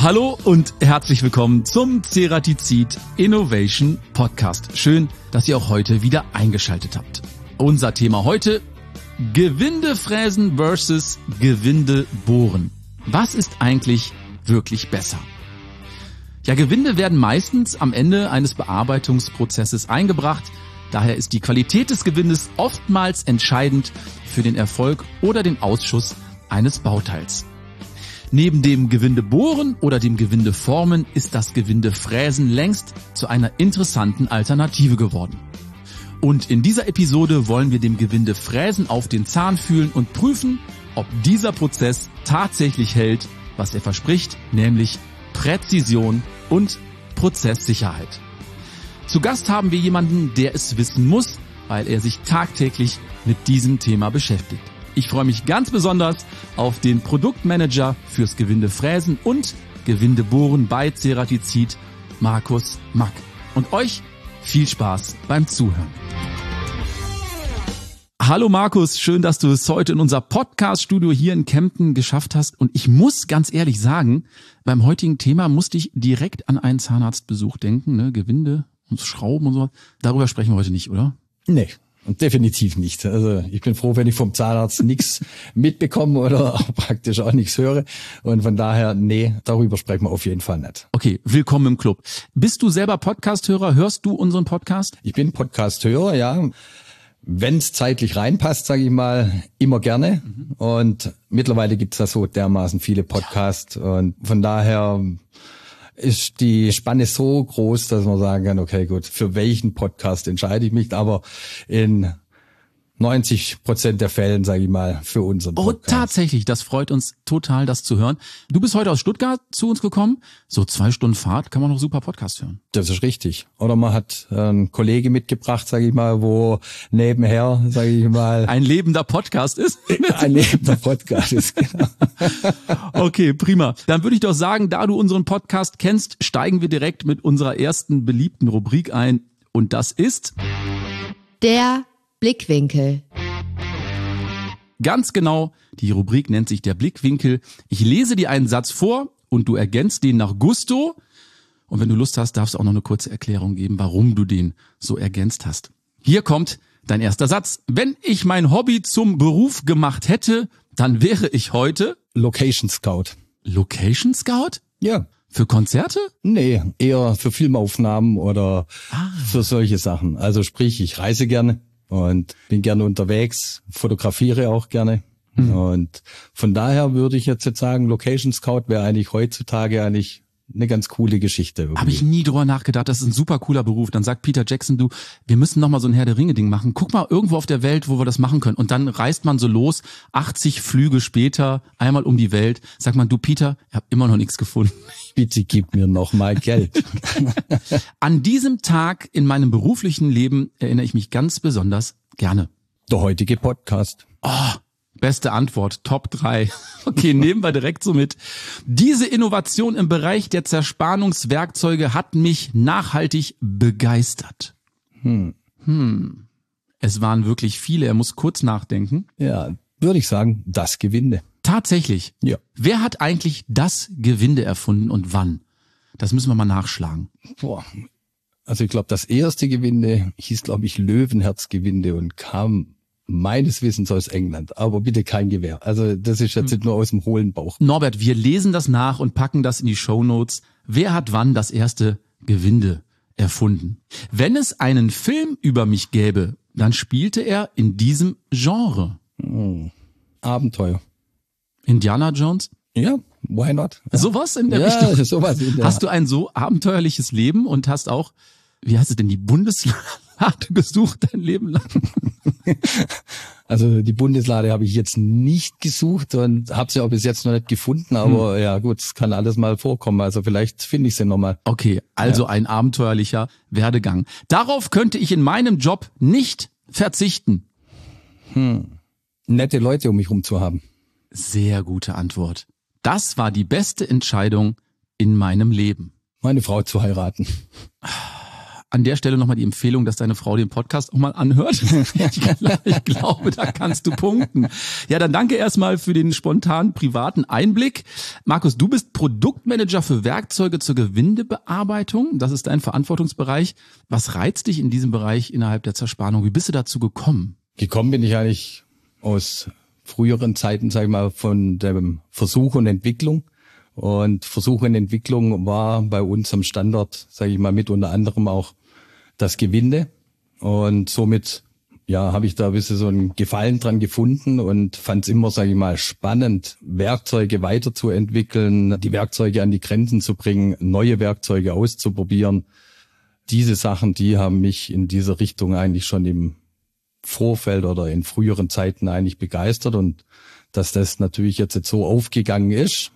Hallo und herzlich willkommen zum Ceratizid Innovation Podcast. Schön, dass ihr auch heute wieder eingeschaltet habt. Unser Thema heute: Gewindefräsen versus Gewindebohren. Was ist eigentlich wirklich besser? Ja, Gewinde werden meistens am Ende eines Bearbeitungsprozesses eingebracht. Daher ist die Qualität des Gewindes oftmals entscheidend für den Erfolg oder den Ausschuss eines Bauteils. Neben dem Gewindebohren oder dem Gewindeformen ist das Gewindefräsen längst zu einer interessanten Alternative geworden. Und in dieser Episode wollen wir dem Gewindefräsen auf den Zahn fühlen und prüfen, ob dieser Prozess tatsächlich hält, was er verspricht, nämlich Präzision und Prozesssicherheit. Zu Gast haben wir jemanden, der es wissen muss, weil er sich tagtäglich mit diesem Thema beschäftigt. Ich freue mich ganz besonders auf den Produktmanager fürs Gewindefräsen und Gewindebohren bei Ceratizid, Markus Mack. Und euch viel Spaß beim Zuhören. Hallo Markus, schön, dass du es heute in unser Podcast-Studio hier in Kempten geschafft hast. Und ich muss ganz ehrlich sagen, beim heutigen Thema musste ich direkt an einen Zahnarztbesuch denken, ne? Gewinde und Schrauben und so. Darüber sprechen wir heute nicht, oder? Nee. Und definitiv nicht. Also ich bin froh, wenn ich vom Zahnarzt nichts mitbekomme oder auch praktisch auch nichts höre. Und von daher, nee, darüber sprechen wir auf jeden Fall nicht. Okay, willkommen im Club. Bist du selber Podcast-Hörer? Hörst du unseren Podcast? Ich bin Podcast-Hörer, ja. Wenn es zeitlich reinpasst, sage ich mal, immer gerne. Und mittlerweile gibt's da so dermaßen viele Podcasts. Und von daher ist die Spanne so groß, dass man sagen kann, okay, gut, für welchen Podcast entscheide ich mich, aber in 90% der Fällen, sage ich mal, für unseren Podcast. Oh, tatsächlich, das freut uns total, das zu hören. Du bist heute aus Stuttgart zu uns gekommen. So 2 Stunden Fahrt kann man noch super Podcast hören. Das ist richtig. Oder man hat einen Kollege mitgebracht, sage ich mal, wo nebenher, sage ich mal, ein lebender Podcast ist. Ein lebender Podcast ist, genau. Okay, prima. Dann würde ich doch sagen, da du unseren Podcast kennst, steigen wir direkt mit unserer ersten beliebten Rubrik ein. Und das ist der Blickwinkel. Ganz genau, die Rubrik nennt sich der Blickwinkel. Ich lese dir einen Satz vor und du ergänzt den nach Gusto. Und wenn du Lust hast, darfst du auch noch eine kurze Erklärung geben, warum du den so ergänzt hast. Hier kommt dein erster Satz. Wenn ich mein Hobby zum Beruf gemacht hätte, dann wäre ich heute Location Scout. Location Scout? Ja. Für Konzerte? Nee, eher für Filmaufnahmen oder für solche Sachen. Also sprich, ich reise gerne und bin gerne unterwegs, fotografiere auch gerne. Und von daher würde ich jetzt sagen, Location Scout wäre eigentlich heutzutage eigentlich eine ganz coole Geschichte. Irgendwie. Habe ich nie drüber nachgedacht, das ist ein super cooler Beruf. Dann sagt Peter Jackson, du, wir müssen noch mal so ein Herr der Ringe-Ding machen. Guck mal irgendwo auf der Welt, wo wir das machen können. Und dann reist man so los, 80 Flüge später, einmal um die Welt. Sagt man, du Peter, ich habe immer noch nichts gefunden. Bitte gib mir noch mal Geld. An diesem Tag in meinem beruflichen Leben erinnere ich mich ganz besonders gerne. Der heutige Podcast. Oh, beste Antwort, Top 3. Okay, nehmen wir direkt so mit. Diese Innovation im Bereich der Zerspannungswerkzeuge hat mich nachhaltig begeistert. Es waren wirklich viele, er muss kurz nachdenken. Ja, würde ich sagen, das Gewinde. Tatsächlich. Ja. Wer hat eigentlich das Gewinde erfunden und wann? Das müssen wir mal nachschlagen. Boah. Also ich glaube, das erste Gewinde hieß, glaube ich, Löwenherzgewinde und kam meines Wissens aus England, aber bitte kein Gewehr. Also das ist jetzt nicht nur aus dem hohlen Bauch. Norbert, wir lesen das nach und packen das in die Shownotes. Wer hat wann das erste Gewinde erfunden? Wenn es einen Film über mich gäbe, dann spielte er in diesem Genre. Abenteuer. Indiana Jones? Ja, why not? Ja. Sowas in der Richtung? Ja, sowas in der Hast du ein so abenteuerliches Leben und hast auch, wie heißt es denn, die Bundeslade gesucht dein Leben lang? Also die Bundeslade habe ich jetzt nicht gesucht und habe sie auch bis jetzt noch nicht gefunden, aber ja gut, es kann alles mal vorkommen, also vielleicht finde ich sie nochmal. Okay, also ein abenteuerlicher Werdegang. Darauf könnte ich in meinem Job nicht verzichten. Nette Leute um mich rum zu haben. Sehr gute Antwort. Das war die beste Entscheidung in meinem Leben. Meine Frau zu heiraten. An der Stelle nochmal die Empfehlung, dass deine Frau den Podcast auch mal anhört. Ich glaube, da kannst du punkten. Ja, dann danke erstmal für den spontanen privaten Einblick. Markus, du bist Produktmanager für Werkzeuge zur Gewindebearbeitung. Das ist dein Verantwortungsbereich. Was reizt dich in diesem Bereich innerhalb der Zerspannung? Wie bist du dazu gekommen? Gekommen bin ich eigentlich aus früheren Zeiten, sag ich mal, von dem Versuch und Entwicklung. Und Versuch und Entwicklung war bei uns am Standort, sage ich mal, mit unter anderem auch das Gewinde. Und somit, ja, habe ich da ein bisschen so einen Gefallen dran gefunden und fand es immer, sage ich mal, spannend, Werkzeuge weiterzuentwickeln, die Werkzeuge an die Grenzen zu bringen, neue Werkzeuge auszuprobieren. Diese Sachen, die haben mich in dieser Richtung eigentlich schon im Vorfeld oder in früheren Zeiten eigentlich begeistert. Und dass das natürlich jetzt so aufgegangen ist,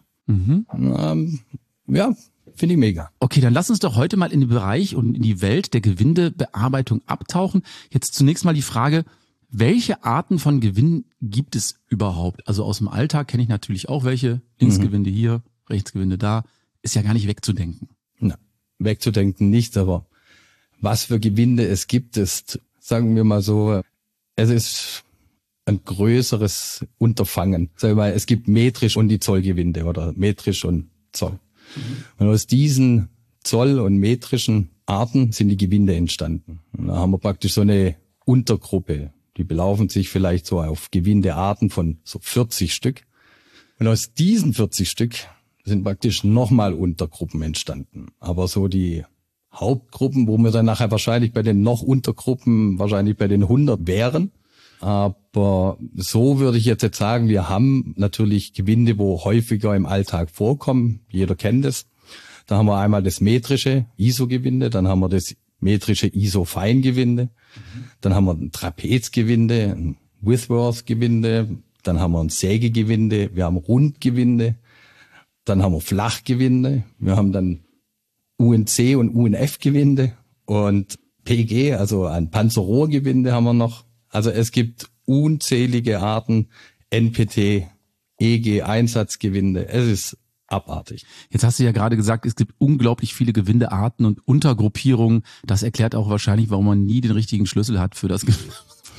ja, finde ich mega. Okay, dann lass uns doch heute mal in den Bereich und in die Welt der Gewindebearbeitung abtauchen. Jetzt zunächst mal die Frage, welche Arten von Gewinnen gibt es überhaupt? Also aus dem Alltag kenne ich natürlich auch welche. Linksgewinde hier, Rechtsgewinde da. Ist ja gar nicht wegzudenken. Na, wegzudenken nicht, aber was für Gewinde es gibt, ist, sagen wir mal so, es ist ein größeres Unterfangen. Sagen wir mal, es gibt metrisch und die Zollgewinde oder metrisch und Zoll. Und aus diesen Zoll- und metrischen Arten sind die Gewinde entstanden. Und da haben wir praktisch so eine Untergruppe. Die belaufen sich vielleicht so auf Gewindearten von so 40 Stück. Und aus diesen 40 Stück sind praktisch nochmal Untergruppen entstanden. Aber so die Hauptgruppen, wo wir dann nachher wahrscheinlich bei den noch Untergruppen wahrscheinlich bei den 100 wären. Aber so würde ich jetzt sagen, wir haben natürlich Gewinde, wo häufiger im Alltag vorkommen. Jeder kennt es. Da haben wir einmal das metrische ISO-Gewinde, dann haben wir das metrische ISO-Feingewinde, dann haben wir ein Trapezgewinde, ein Whitworth-Gewinde, dann haben wir ein Sägegewinde, wir haben Rundgewinde, dann haben wir Flachgewinde, wir haben dann UNC und UNF-Gewinde und PG, also ein Panzerrohrgewinde haben wir noch. Also es gibt unzählige Arten, NPT, EG, Einsatzgewinde. Es ist abartig. Jetzt hast du ja gerade gesagt, es gibt unglaublich viele Gewindearten und Untergruppierungen. Das erklärt auch wahrscheinlich, warum man nie den richtigen Schlüssel hat für das Gewinde.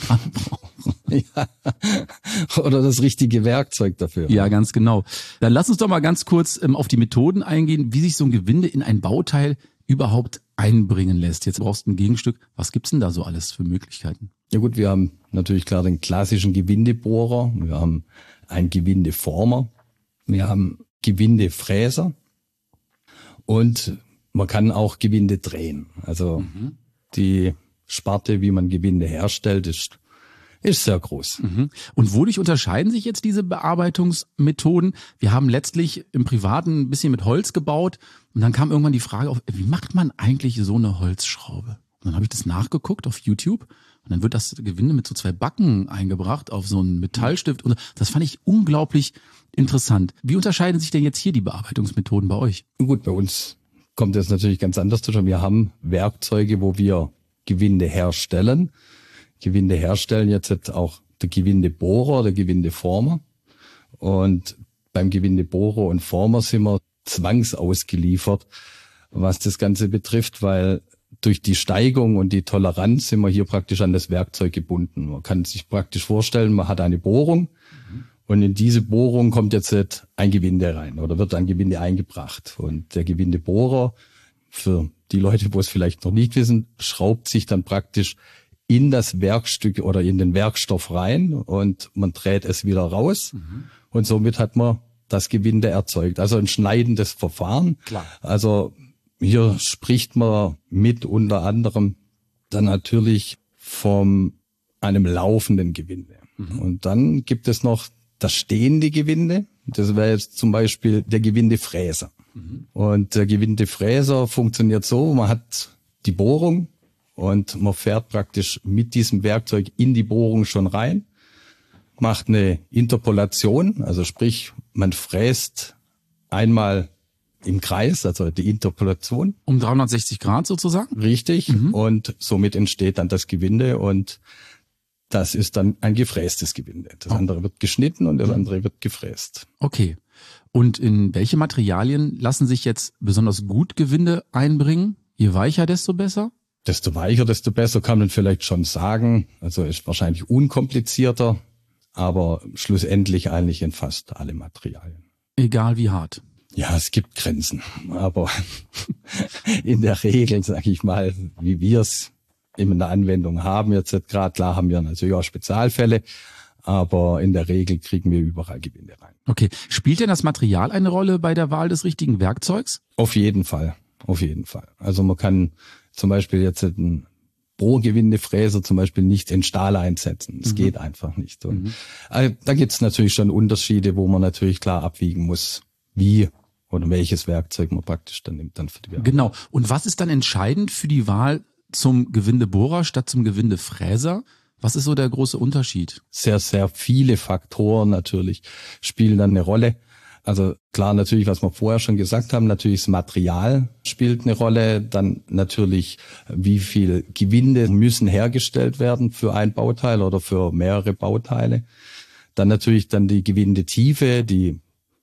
Ja. Oder das richtige Werkzeug dafür. Ja, ganz genau. Dann lass uns doch mal ganz kurz auf die Methoden eingehen, wie sich so ein Gewinde in ein Bauteil überhaupt einbringen lässt. Jetzt brauchst du ein Gegenstück. Was gibt's denn da so alles für Möglichkeiten? Ja gut, wir haben natürlich klar den klassischen Gewindebohrer, wir haben einen Gewindeformer, wir haben Gewindefräser und man kann auch Gewinde drehen. Also die Sparte, wie man Gewinde herstellt, ist sehr groß. Und wodurch unterscheiden sich jetzt diese Bearbeitungsmethoden? Wir haben letztlich im Privaten ein bisschen mit Holz gebaut und dann kam irgendwann die Frage auf, wie macht man eigentlich so eine Holzschraube? Und dann habe ich das nachgeguckt auf YouTube und dann wird das Gewinde mit so 2 Backen eingebracht auf so einen Metallstift. Und das fand ich unglaublich interessant. Wie unterscheiden sich denn jetzt hier die Bearbeitungsmethoden bei euch? Gut, bei uns kommt das natürlich ganz anders zustande. Wir haben Werkzeuge, wo wir Gewinde herstellen. Gewinde herstellen jetzt auch der Gewindebohrer, der Gewindeformer. Und beim Gewindebohrer und Former sind wir zwangsausgeliefert, was das Ganze betrifft, weil durch die Steigung und die Toleranz sind wir hier praktisch an das Werkzeug gebunden. Man kann sich praktisch vorstellen, man hat eine Bohrung und in diese Bohrung kommt jetzt ein Gewinde rein oder wird ein Gewinde eingebracht. Und der Gewindebohrer, für die Leute, wo es vielleicht noch nicht wissen, schraubt sich dann praktisch in das Werkstück oder in den Werkstoff rein und man dreht es wieder raus und somit hat man das Gewinde erzeugt. Also ein schneidendes Verfahren. Klar. Also hier spricht man mit unter anderem dann natürlich von einem laufenden Gewinde. Und dann gibt es noch das stehende Gewinde. Das wäre jetzt zum Beispiel der Gewindefräser. Und der Gewindefräser funktioniert so, man hat die Bohrung und man fährt praktisch mit diesem Werkzeug in die Bohrung schon rein, macht eine Interpolation, also sprich, man fräst einmal im Kreis, also die Interpolation. Um 360 Grad sozusagen? Richtig. Und somit entsteht dann das Gewinde und das ist dann ein gefrästes Gewinde. Das andere wird geschnitten und das andere wird gefräst. Okay. Und in welche Materialien lassen sich jetzt besonders gut Gewinde einbringen? Je weicher, desto besser? Desto weicher, desto besser, kann man vielleicht schon sagen. Also ist wahrscheinlich unkomplizierter, aber schlussendlich eigentlich in fast alle Materialien. Egal wie hart. Ja, es gibt Grenzen, aber in der Regel, sage ich mal, wie wir es in der Anwendung haben, jetzt gerade, klar haben wir natürlich auch Spezialfälle, aber in der Regel kriegen wir überall Gewinde rein. Okay, spielt denn das Material eine Rolle bei der Wahl des richtigen Werkzeugs? Auf jeden Fall, auf jeden Fall. Also man kann zum Beispiel jetzt einen Bohrgewindefräser zum Beispiel nicht in Stahl einsetzen. Das geht einfach nicht. Und da gibt's natürlich schon Unterschiede, wo man natürlich klar abwiegen muss, wie oder welches Werkzeug man praktisch dann nimmt dann für die Bearbeitung. Genau. Und was ist dann entscheidend für die Wahl zum Gewindebohrer statt zum Gewindefräser? Was ist so der große Unterschied? Sehr, sehr viele Faktoren natürlich spielen dann eine Rolle. Also klar, natürlich, was wir vorher schon gesagt haben, natürlich das Material spielt eine Rolle. Dann natürlich, wie viel Gewinde müssen hergestellt werden für ein Bauteil oder für mehrere Bauteile. Dann natürlich dann die Gewindetiefe, die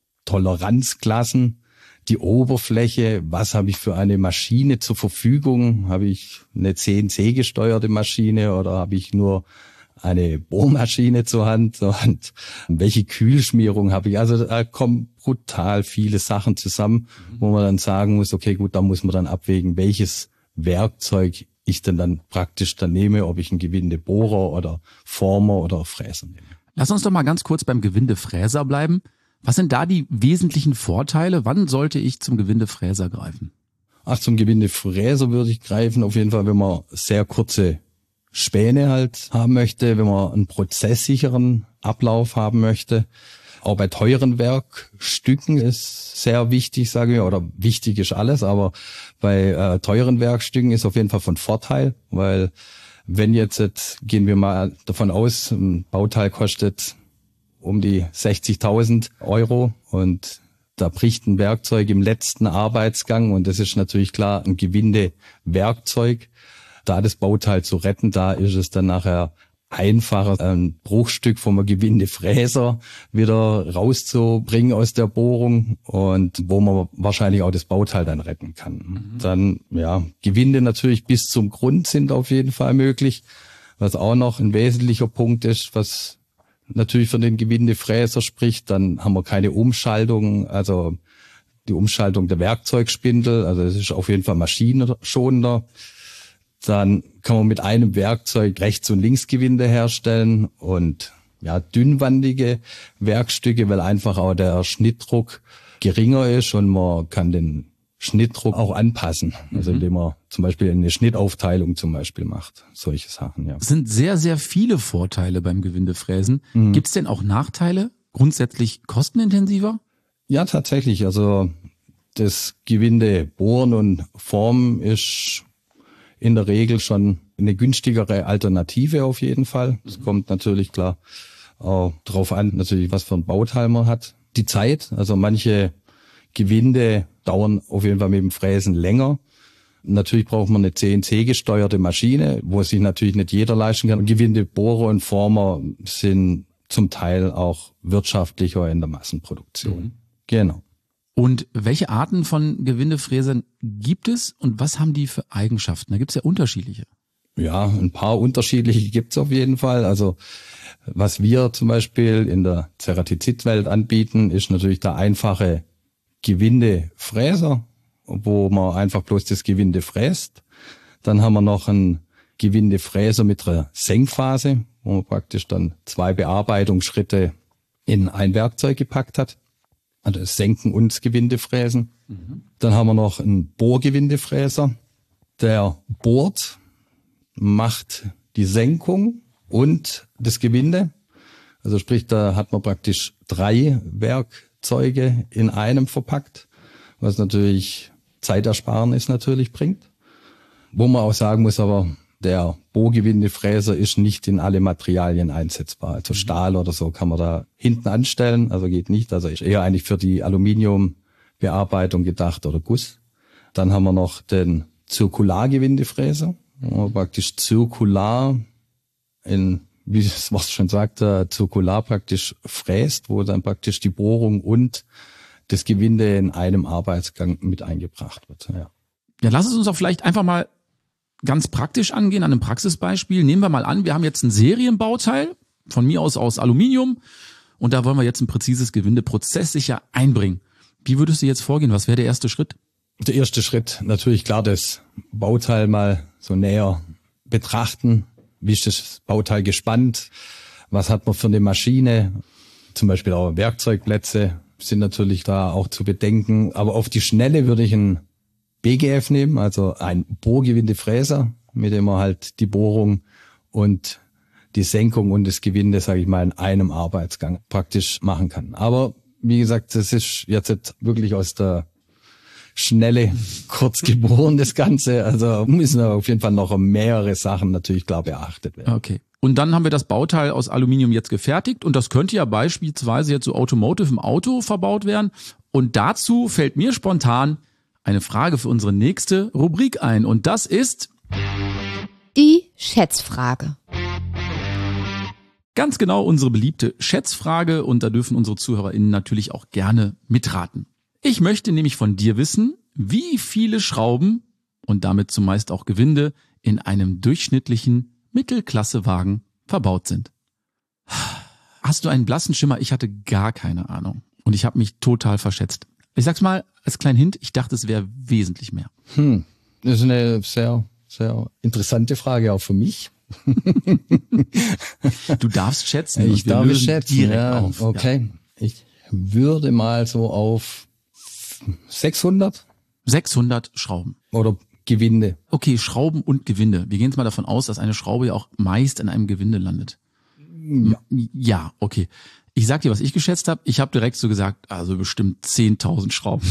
Toleranzklassen, die Oberfläche, was habe ich für eine Maschine zur Verfügung? Habe ich eine CNC-gesteuerte Maschine oder habe ich nur eine Bohrmaschine zur Hand? Und welche Kühlschmierung habe ich? Also da kommen brutal viele Sachen zusammen, wo man dann sagen muss, okay, gut, da muss man dann abwägen, welches Werkzeug ich denn dann praktisch dann nehme, ob ich einen Gewindebohrer oder Former oder Fräser nehme. Lass uns doch mal ganz kurz beim Gewindefräser bleiben. Was sind da die wesentlichen Vorteile? Wann sollte ich zum Gewindefräser greifen? Zum Gewindefräser würde ich greifen, auf jeden Fall, wenn man sehr kurze Späne halt haben möchte, wenn man einen prozesssicheren Ablauf haben möchte. Auch bei teuren Werkstücken ist sehr wichtig, sage ich, oder wichtig ist alles, aber bei teuren Werkstücken ist auf jeden Fall von Vorteil, weil wenn jetzt gehen wir mal davon aus, ein Bauteil kostet um die 60.000 € und da bricht ein Werkzeug im letzten Arbeitsgang und das ist natürlich klar ein Gewindewerkzeug. Da das Bauteil zu retten, da ist es dann nachher einfacher, ein Bruchstück vom Gewindefräser wieder rauszubringen aus der Bohrung und wo man wahrscheinlich auch das Bauteil dann retten kann. Dann, ja, Gewinde natürlich bis zum Grund sind auf jeden Fall möglich. Was auch noch ein wesentlicher Punkt ist, was natürlich für den Gewindefräser spricht, dann haben wir keine Umschaltung, also die Umschaltung der Werkzeugspindel, also das ist auf jeden Fall maschinenschonender. Dann kann man mit einem Werkzeug Rechts- und Linksgewinde herstellen und ja, dünnwandige Werkstücke, weil einfach auch der Schnittdruck geringer ist und man kann den Schnittdruck auch anpassen, also indem man zum Beispiel eine Schnittaufteilung zum Beispiel macht, solche Sachen, ja. Es sind sehr, sehr viele Vorteile beim Gewindefräsen. Gibt es denn auch Nachteile? Grundsätzlich kostenintensiver? Ja, tatsächlich, also das Gewinde bohren und formen ist in der Regel schon eine günstigere Alternative auf jeden Fall. Es kommt natürlich klar auch drauf an, natürlich was für ein Bauteil man hat. Die Zeit, also manche Gewinde dauern auf jeden Fall mit dem Fräsen länger. Natürlich braucht man eine CNC-gesteuerte Maschine, wo sich natürlich nicht jeder leisten kann. Gewindebohrer und Former sind zum Teil auch wirtschaftlicher in der Massenproduktion. Genau. Und welche Arten von Gewindefräsern gibt es und was haben die für Eigenschaften? Da gibt es ja unterschiedliche. Ja, ein paar unterschiedliche gibt's auf jeden Fall. Also was wir zum Beispiel in der Ceratizid-Welt anbieten, ist natürlich der einfache Gewindefräser, wo man einfach bloß das Gewinde fräst. Dann haben wir noch einen Gewindefräser mit einer Senkphase, wo man praktisch dann 2 Bearbeitungsschritte in ein Werkzeug gepackt hat. Also das Senken und das Gewindefräsen. Dann haben wir noch einen Bohrgewindefräser, der bohrt, macht die Senkung und das Gewinde. Also sprich, da hat man praktisch 3 Werkzeuge in einem verpackt, was natürlich Zeitersparnis natürlich bringt. Wo man auch sagen muss, aber der Bohrgewindefräser ist nicht in alle Materialien einsetzbar. Also Stahl oder so kann man da hinten anstellen, also geht nicht. Also ist eher eigentlich für die Aluminiumbearbeitung gedacht oder Guss. Dann haben wir noch den Zirkulargewindefräser, wo man praktisch zirkular in, wie das Wort schon sagt, zirkular praktisch fräst, wo dann praktisch die Bohrung und das Gewinde in einem Arbeitsgang mit eingebracht wird. Ja, Ja, lass es uns doch vielleicht einfach mal ganz praktisch angehen an einem Praxisbeispiel. Nehmen wir mal an, wir haben jetzt ein Serienbauteil, von mir aus Aluminium, und da wollen wir jetzt ein präzises Gewinde prozesssicher einbringen. Wie würdest du jetzt vorgehen? Was wäre der erste Schritt? Der erste Schritt, natürlich klar, das Bauteil mal so näher betrachten. Wie ist das Bauteil gespannt? Was hat man für eine Maschine? Zum Beispiel auch Werkzeugplätze sind natürlich da auch zu bedenken. Aber auf die Schnelle würde ich ein BGF nehmen, also ein Bohrgewindefräser, mit dem man halt die Bohrung und die Senkung und das Gewinde, sage ich mal, in einem Arbeitsgang praktisch machen kann. Aber wie gesagt, das ist jetzt wirklich aus der Schnelle kurz geboren, das Ganze. Also müssen auf jeden Fall noch mehrere Sachen natürlich klar beachtet werden. Okay. Und dann haben wir das Bauteil aus Aluminium jetzt gefertigt und das könnte ja beispielsweise jetzt so Automotive im Auto verbaut werden. Und dazu fällt mir spontan eine Frage für unsere nächste Rubrik ein und das ist Die Schätzfrage. Ganz genau unsere beliebte Schätzfrage und da dürfen unsere ZuhörerInnen natürlich auch gerne mitraten. Ich möchte nämlich von dir wissen, wie viele Schrauben und damit zumeist auch Gewinde in einem durchschnittlichen Mittelklassewagen verbaut sind. Hast du einen blassen Schimmer? Ich hatte gar keine Ahnung und ich habe mich total verschätzt. Ich sag's mal als kleinen Hint, ich dachte, es wäre wesentlich mehr. Das ist eine sehr, sehr interessante Frage auch für mich. Du darfst schätzen. Ich darf schätzen, direkt ja, auf. okay. Ja. Ich würde mal so auf 600 Schrauben. oder Gewinde. Okay, Schrauben und Gewinde. Wir gehen jetzt mal davon aus, dass eine Schraube ja auch meist in einem Gewinde landet. Ja, okay. Ich sag dir, was ich geschätzt habe. Ich habe direkt so gesagt, also bestimmt 10.000 Schrauben.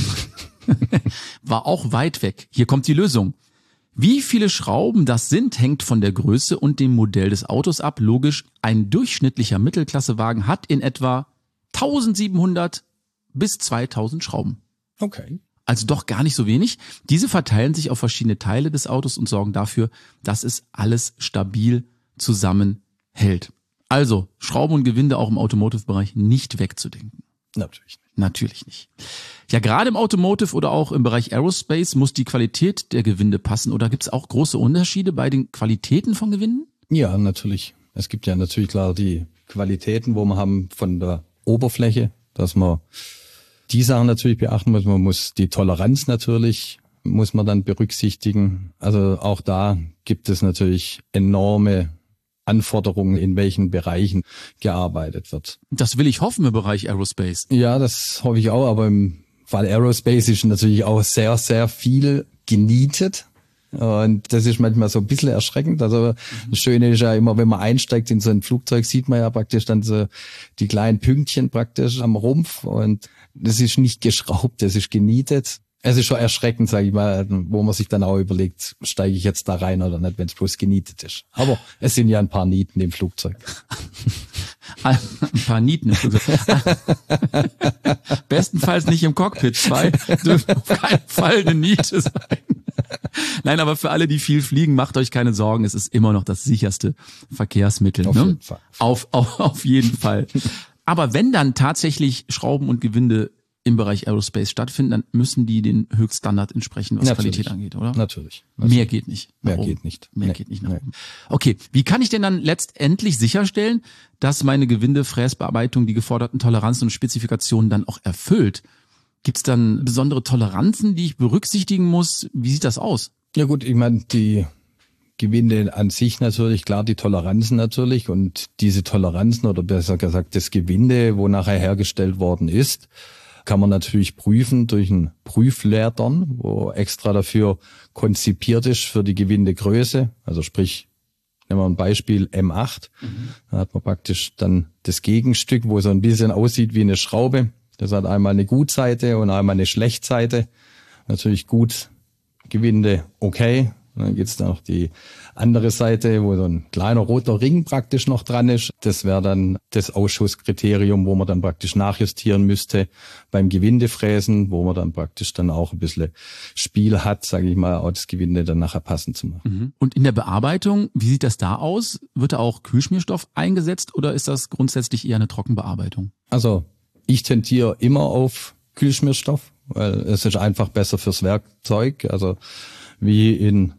War auch weit weg. Hier kommt die Lösung. Wie viele Schrauben das sind, hängt von der Größe und dem Modell des Autos ab. Logisch, ein durchschnittlicher Mittelklassewagen hat in etwa 1700 bis 2000 Schrauben. Okay. Also doch gar nicht so wenig. Diese verteilen sich auf verschiedene Teile des Autos und sorgen dafür, dass es alles stabil zusammenhält. Also Schrauben und Gewinde auch im Automotive-Bereich nicht wegzudenken. Natürlich nicht. Natürlich nicht. Ja, gerade im Automotive oder auch im Bereich Aerospace muss die Qualität der Gewinde passen. Oder gibt es auch große Unterschiede bei den Qualitäten von Gewinden? Ja, natürlich. Es gibt ja natürlich klar die Qualitäten, wo man haben von der Oberfläche, dass man die Sachen natürlich beachten muss. Man muss die Toleranz natürlich, muss man dann berücksichtigen. Also auch da gibt es natürlich enorme Anforderungen, in welchen Bereichen gearbeitet wird. Das will ich hoffen im Bereich Aerospace. Ja, das hoffe ich auch, aber im Fall Aerospace ist natürlich auch sehr, sehr viel genietet. Und das ist manchmal so ein bisschen erschreckend. Also das Schöne ist ja immer, wenn man einsteigt in so ein Flugzeug, sieht man ja praktisch dann so die kleinen Pünktchen praktisch am Rumpf. Und das ist nicht geschraubt, das ist genietet. Es ist schon erschreckend, sage ich mal, wo man sich dann auch überlegt, steige ich jetzt da rein oder nicht, wenn es bloß genietet ist. Aber es sind ja ein paar Nieten im Flugzeug. Ein paar Nieten im Flugzeug. Bestenfalls nicht im Cockpit. 2 dürfen auf keinen Fall eine Niete sein. Nein, aber für alle, die viel fliegen, macht euch keine Sorgen. Es ist immer noch das sicherste Verkehrsmittel. Auf jeden Fall. Auf jeden Fall. Aber wenn dann tatsächlich Schrauben und Gewinde im Bereich Aerospace stattfinden, dann müssen die den Höchststandard entsprechen, was Natürlich. Qualität angeht, oder? Natürlich. Mehr geht nicht. Mehr geht nicht. Mehr Nee. geht nicht nach Nee. oben. Okay, wie kann ich denn dann letztendlich sicherstellen, dass meine Gewindefräsbearbeitung die geforderten Toleranzen und Spezifikationen dann auch erfüllt? Gibt es dann besondere Toleranzen, die ich berücksichtigen muss? Wie sieht das aus? Ja gut, ich meine, die Gewinde an sich natürlich, klar, die Toleranzen natürlich und diese Toleranzen oder besser gesagt das Gewinde, wo nachher hergestellt worden ist, kann man natürlich prüfen durch einen Prüflehrern, wo extra dafür konzipiert ist für die Gewindegröße. Also sprich, nehmen wir ein Beispiel M8. Da hat man praktisch dann das Gegenstück, wo so ein bisschen aussieht wie eine Schraube. Das hat einmal eine Gutseite und einmal eine Schlechtseite. Natürlich gut, Gewinde okay. Und dann gibt's da noch die andere Seite, wo so ein kleiner roter Ring praktisch noch dran ist. Das wäre dann das Ausschusskriterium, wo man dann praktisch nachjustieren müsste beim Gewindefräsen, wo man dann praktisch dann auch ein bisschen Spiel hat, sage ich mal, auch das Gewinde dann nachher passend zu machen. Und in der Bearbeitung, wie sieht das da aus? Wird da auch Kühlschmierstoff eingesetzt oder ist das grundsätzlich eher eine Trockenbearbeitung? Also ich tendiere immer auf Kühlschmierstoff, weil es ist einfach besser fürs Werkzeug. Also wie in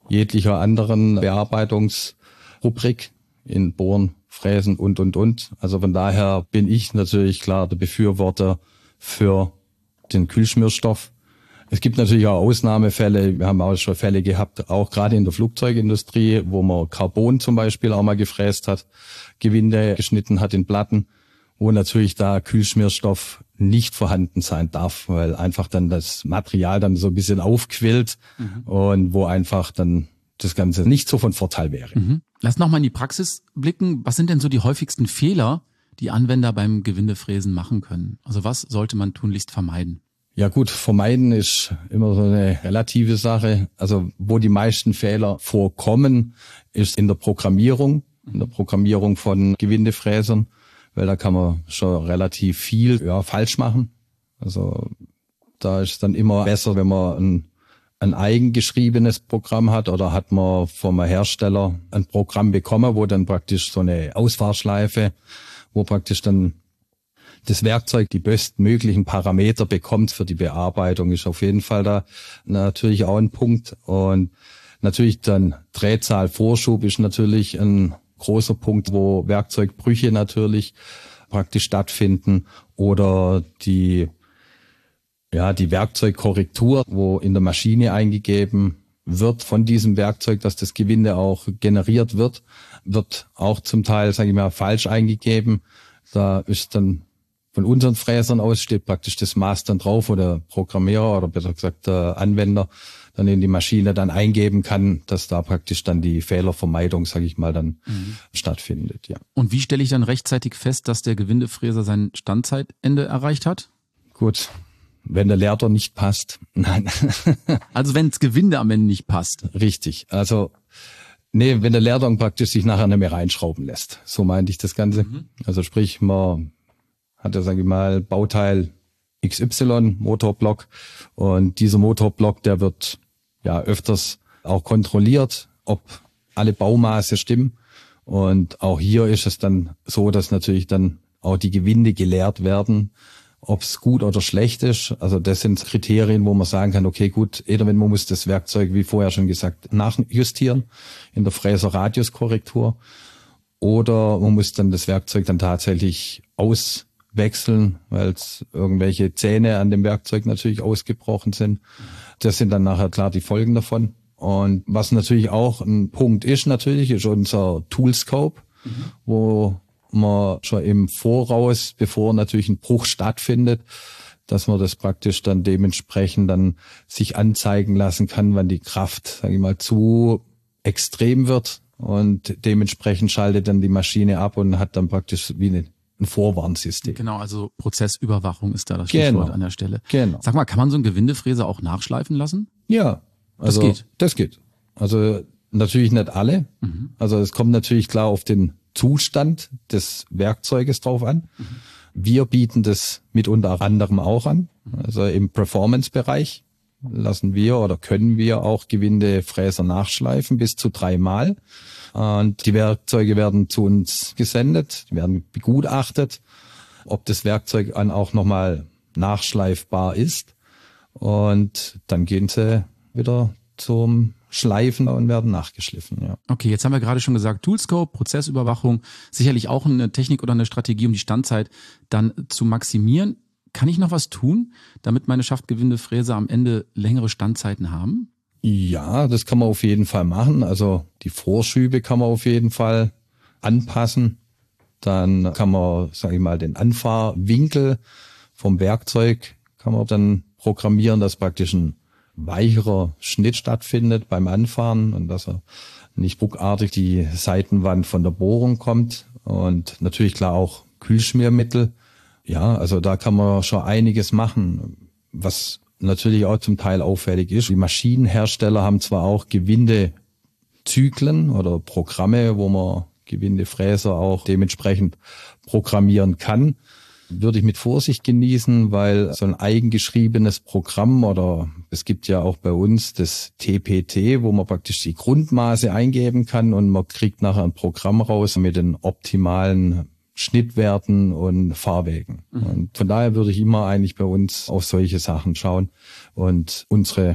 jeglicher anderen Bearbeitungsrubrik in Bohren, Fräsen und. Also von daher bin ich natürlich klar der Befürworter für den Kühlschmierstoff. Es gibt natürlich auch Ausnahmefälle. Wir haben auch schon Fälle gehabt, auch gerade in der Flugzeugindustrie, wo man Carbon zum Beispiel auch mal gefräst hat, Gewinde geschnitten hat in Platten, wo natürlich da Kühlschmierstoff nicht vorhanden sein darf, weil einfach dann das Material dann so ein bisschen aufquillt und wo einfach dann das Ganze nicht so von Vorteil wäre. Mhm. Lass nochmal in die Praxis blicken. Was sind denn so die häufigsten Fehler, die Anwender beim Gewindefräsen machen können? Also was sollte man tunlichst vermeiden? Ja gut, vermeiden ist immer so eine relative Sache. Also wo die meisten Fehler vorkommen, ist in der Programmierung von Gewindefräsern, weil da kann man schon relativ viel falsch machen. Also da ist dann immer besser, wenn man ein eigengeschriebenes Programm hat oder hat man vom Hersteller ein Programm bekommen, wo dann praktisch so eine Ausfahrschleife, wo praktisch dann das Werkzeug die bestmöglichen Parameter bekommt für die Bearbeitung, ist auf jeden Fall da natürlich auch ein Punkt. Und natürlich dann Drehzahlvorschub ist natürlich ein großer Punkt, wo Werkzeugbrüche natürlich praktisch stattfinden oder die Werkzeugkorrektur, wo in der Maschine eingegeben wird von diesem Werkzeug, dass das Gewinde auch generiert wird auch zum Teil, sage ich mal, falsch eingegeben. Da ist dann von unseren Fräsern aus steht praktisch das Maß dann drauf, wo der Programmierer oder besser gesagt der Anwender dann in die Maschine dann eingeben kann, dass da praktisch dann die Fehlervermeidung, sage ich mal, dann stattfindet. Ja. Und wie stelle ich dann rechtzeitig fest, dass der Gewindefräser sein Standzeitende erreicht hat? Gut, wenn der Leerter nicht passt. Nein. Also wenn das Gewinde am Ende nicht passt. Richtig. Also wenn der Leerter praktisch sich nachher nicht mehr reinschrauben lässt. So meinte ich das Ganze. Also sprich, man hat ja, sage ich mal, Bauteil XY, Motorblock. Und dieser Motorblock, der wird ja öfters auch kontrolliert, ob alle Baumaße stimmen. Und auch hier ist es dann so, dass natürlich dann auch die Gewinde geleert werden, ob es gut oder schlecht ist. Also das sind Kriterien, wo man sagen kann, okay, gut, entweder man muss das Werkzeug, wie vorher schon gesagt, nachjustieren in der Fräser-Radius-Korrektur oder man muss dann das Werkzeug dann tatsächlich auswechseln, weil es irgendwelche Zähne an dem Werkzeug natürlich ausgebrochen sind. Das sind dann nachher klar die Folgen davon. Und was natürlich auch ein Punkt ist natürlich, ist unser Toolscope, wo man schon im Voraus, bevor natürlich ein Bruch stattfindet, dass man das praktisch dann dementsprechend dann sich anzeigen lassen kann, wann die Kraft, sage ich mal, zu extrem wird und dementsprechend schaltet dann die Maschine ab und hat dann praktisch wie ein Vorwarnsystem. Genau, also Prozessüberwachung ist da das Stichwort an der Stelle. Genau. Sag mal, kann man so einen Gewindefräser auch nachschleifen lassen? Ja, also das geht. Also natürlich nicht alle. Also es kommt natürlich klar auf den Zustand des Werkzeuges drauf an. Wir bieten das mit unter anderem auch an. Also im Performance-Bereich lassen wir oder können wir auch Gewindefräser nachschleifen bis zu 3 Mal. Und die Werkzeuge werden zu uns gesendet, die werden begutachtet, ob das Werkzeug dann auch nochmal nachschleifbar ist. Und dann gehen sie wieder zum Schleifen und werden nachgeschliffen, ja. Okay, jetzt haben wir gerade schon gesagt, Toolscope, Prozessüberwachung, sicherlich auch eine Technik oder eine Strategie, um die Standzeit dann zu maximieren. Kann ich noch was tun, damit meine Schaftgewindefräser am Ende längere Standzeiten haben? Ja, das kann man auf jeden Fall machen. Also die Vorschübe kann man auf jeden Fall anpassen. Dann kann man, sage ich mal, den Anfahrwinkel vom Werkzeug kann man dann programmieren, dass praktisch ein weicherer Schnitt stattfindet beim Anfahren und dass er nicht ruckartig die Seitenwand von der Bohrung kommt und natürlich klar auch Kühlschmiermittel. Ja, also da kann man schon einiges machen, was natürlich auch zum Teil auffällig ist. Die Maschinenhersteller haben zwar auch Gewindezyklen oder Programme, wo man Gewindefräser auch dementsprechend programmieren kann. Würde ich mit Vorsicht genießen, weil so ein eigengeschriebenes Programm oder es gibt ja auch bei uns das TPT, wo man praktisch die Grundmaße eingeben kann und man kriegt nachher ein Programm raus mit den optimalen Schnittwerten und Fahrwegen. Und von daher würde ich immer eigentlich bei uns auf solche Sachen schauen und unsere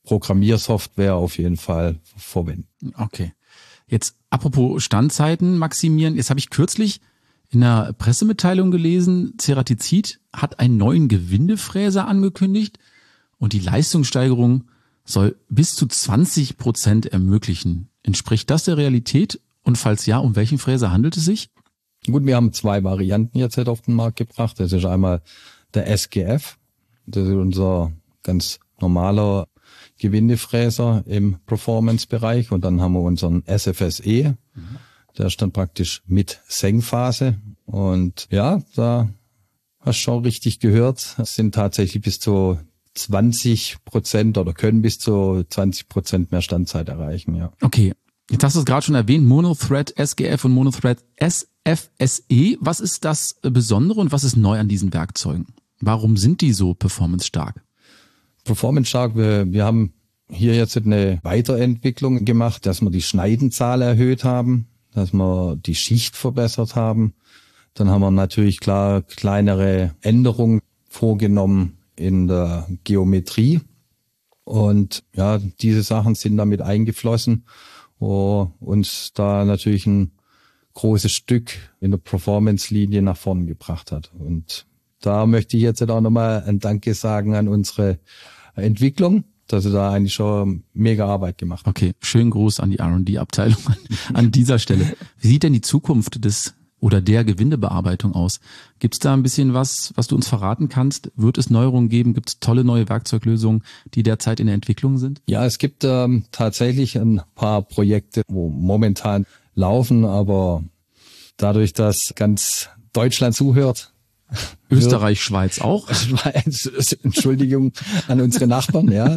Programmiersoftware auf jeden Fall verwenden. Okay. Jetzt apropos Standzeiten maximieren. Jetzt habe ich kürzlich in einer Pressemitteilung gelesen, Ceratizid hat einen neuen Gewindefräser angekündigt und die Leistungssteigerung soll bis zu 20% ermöglichen. Entspricht das der Realität? Und falls ja, um welchen Fräser handelt es sich? Gut, wir haben 2 Varianten jetzt auf den Markt gebracht. Das ist einmal der SGF. Das ist unser ganz normaler Gewindefräser im Performance-Bereich. Und dann haben wir unseren SFSE. Der ist dann praktisch mit Senkphase. Und ja, da hast du schon richtig gehört. Es sind tatsächlich bis zu 20% oder können bis zu 20% mehr Standzeit erreichen, ja. Okay. Jetzt hast du es gerade schon erwähnt, Monothread SGF und Monothread SFSE. Was ist das Besondere und was ist neu an diesen Werkzeugen? Warum sind die so performance-stark? Performance-stark, wir haben hier jetzt eine Weiterentwicklung gemacht, dass wir die Schneidenzahl erhöht haben, dass wir die Schicht verbessert haben. Dann haben wir natürlich klar kleinere Änderungen vorgenommen in der Geometrie. Und ja, diese Sachen sind damit eingeflossen, wo uns da natürlich ein großes Stück in der Performance-Linie nach vorn gebracht hat. Und da möchte ich jetzt auch nochmal ein Danke sagen an unsere Entwicklung, dass sie da eigentlich schon mega Arbeit gemacht haben. Okay, schönen Gruß an die R&D-Abteilung an dieser Stelle. Wie sieht denn die Zukunft des oder der Gewindebearbeitung aus? Gibt es da ein bisschen was du uns verraten kannst? Wird es Neuerungen geben? Gibt es tolle neue Werkzeuglösungen, die derzeit in der Entwicklung sind? Ja, es gibt tatsächlich ein paar Projekte, wo momentan laufen, aber dadurch, dass ganz Deutschland zuhört, Österreich, Schweiz auch? Entschuldigung an unsere Nachbarn, ja.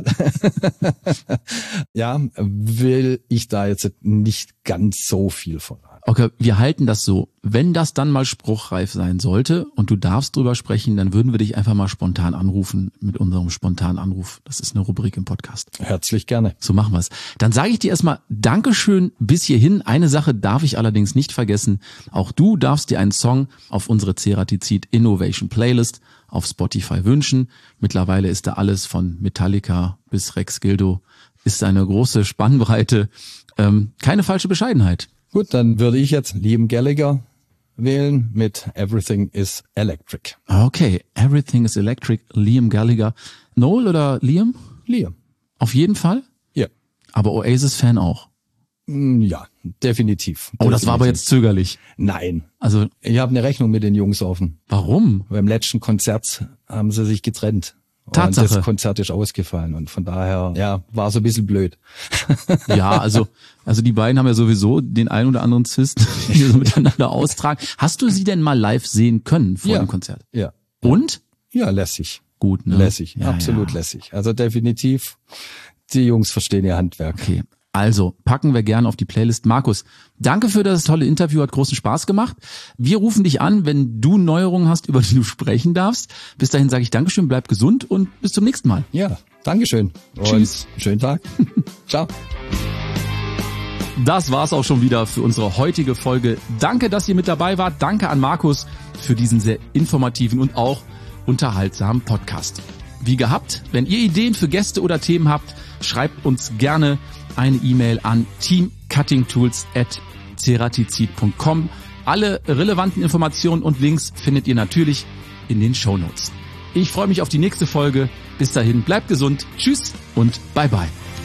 Ja, will ich da jetzt nicht ganz so viel verraten. Okay, wir halten das so. Wenn das dann mal spruchreif sein sollte und du darfst drüber sprechen, dann würden wir dich einfach mal spontan anrufen mit unserem spontanen Anruf. Das ist eine Rubrik im Podcast. Herzlich gerne. So machen wir es. Dann sage ich dir erstmal Dankeschön bis hierhin. Eine Sache darf ich allerdings nicht vergessen. Auch du darfst dir einen Song auf unsere Ceratizid Innovation Playlist auf Spotify wünschen. Mittlerweile ist da alles von Metallica bis Rex Gildo. Ist eine große Spannbreite. Keine falsche Bescheidenheit. Gut, dann würde ich jetzt Liam Gallagher wählen mit Everything is Electric. Okay, Everything is Electric, Liam Gallagher. Noel oder Liam? Liam. Auf jeden Fall? Ja. Aber Oasis-Fan auch? Ja, definitiv. Oh, das war aber jetzt zögerlich. Nein. Also ich habe eine Rechnung mit den Jungs offen. Warum? Beim letzten Konzert haben sie sich getrennt. Tatsache. Und das Konzert ist ausgefallen und von daher, ja, war so ein bisschen blöd. Ja, also die beiden haben ja sowieso den ein oder anderen Zwist, die sie so miteinander austragen. Hast du sie denn mal live sehen können vor dem Konzert? Ja. Und? Ja, lässig. Gut, ne? Lässig, Ja, absolut lässig. Also definitiv, die Jungs verstehen ihr Handwerk. Okay. Also, packen wir gerne auf die Playlist. Markus, danke für das tolle Interview, hat großen Spaß gemacht. Wir rufen dich an, wenn du Neuerungen hast, über die du sprechen darfst. Bis dahin sage ich Dankeschön, bleib gesund und bis zum nächsten Mal. Ja, Dankeschön. Tschüss. Und schönen Tag. Ciao. Das war's auch schon wieder für unsere heutige Folge. Danke, dass ihr mit dabei wart. Danke an Markus für diesen sehr informativen und auch unterhaltsamen Podcast. Wie gehabt, wenn ihr Ideen für Gäste oder Themen habt, schreibt uns gerne eine E-Mail an teamcuttingtools@ceratizid.com. Alle relevanten Informationen und Links findet ihr natürlich in den Shownotes. Ich freue mich auf die nächste Folge. Bis dahin, bleibt gesund. Tschüss und bye bye.